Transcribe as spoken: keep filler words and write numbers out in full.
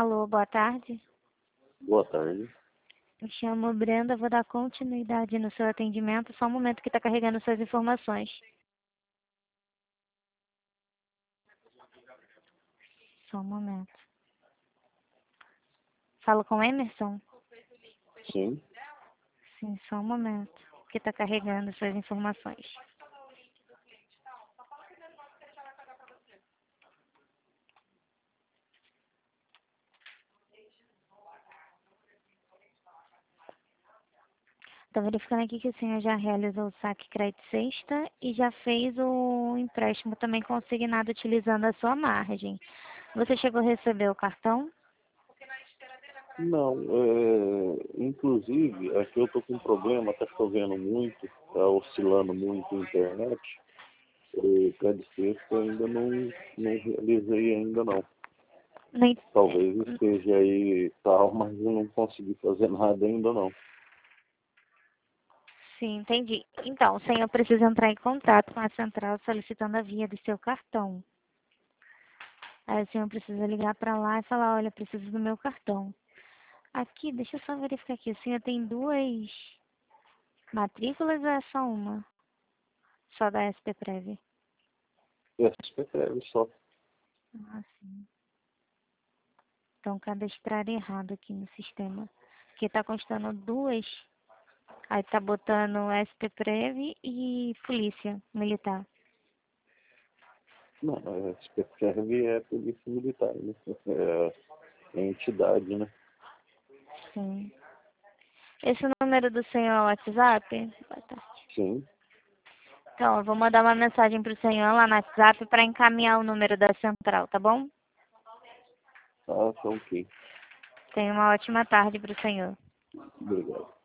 Alô, boa tarde. Boa tarde. Me chamo Brenda, vou dar continuidade no seu atendimento. Só um momento que está carregando suas informações. Só um momento. Falo com Emerson? Sim. Sim, só um momento que está carregando suas informações. Estou verificando aqui que o senhor já realizou o saque crédito sexta e já fez o empréstimo também consignado utilizando a sua margem. Você chegou a receber o cartão? Não, é, inclusive, aqui eu tô com um problema, tá chovendo muito, tá oscilando muito a internet. O crédito sexta ainda não, não realizei ainda não. Nem... Talvez esteja aí tal, mas eu não consegui fazer nada ainda não. Sim, entendi. Então, o senhor precisa entrar em contato com a central solicitando a via do seu cartão. Aí o senhor precisa ligar para lá e falar, olha, preciso do meu cartão. Aqui, deixa eu só verificar aqui. O senhor tem duas matrículas ou é só uma? Só da S P Prev? S P Prev só. Ah, sim. Então, cadastrar errado aqui no sistema. Porque tá constando duas. Aí tá botando S P Prev e Polícia Militar. Não, a S P Prev é Polícia Militar, né? É, é entidade, né? Sim. Esse número do senhor é o WhatsApp? Boa tarde. Sim. Então, eu vou mandar uma mensagem pro senhor lá no WhatsApp para encaminhar o número da central, tá bom? Ah, tá ok. Tenha uma ótima tarde pro senhor. Obrigado.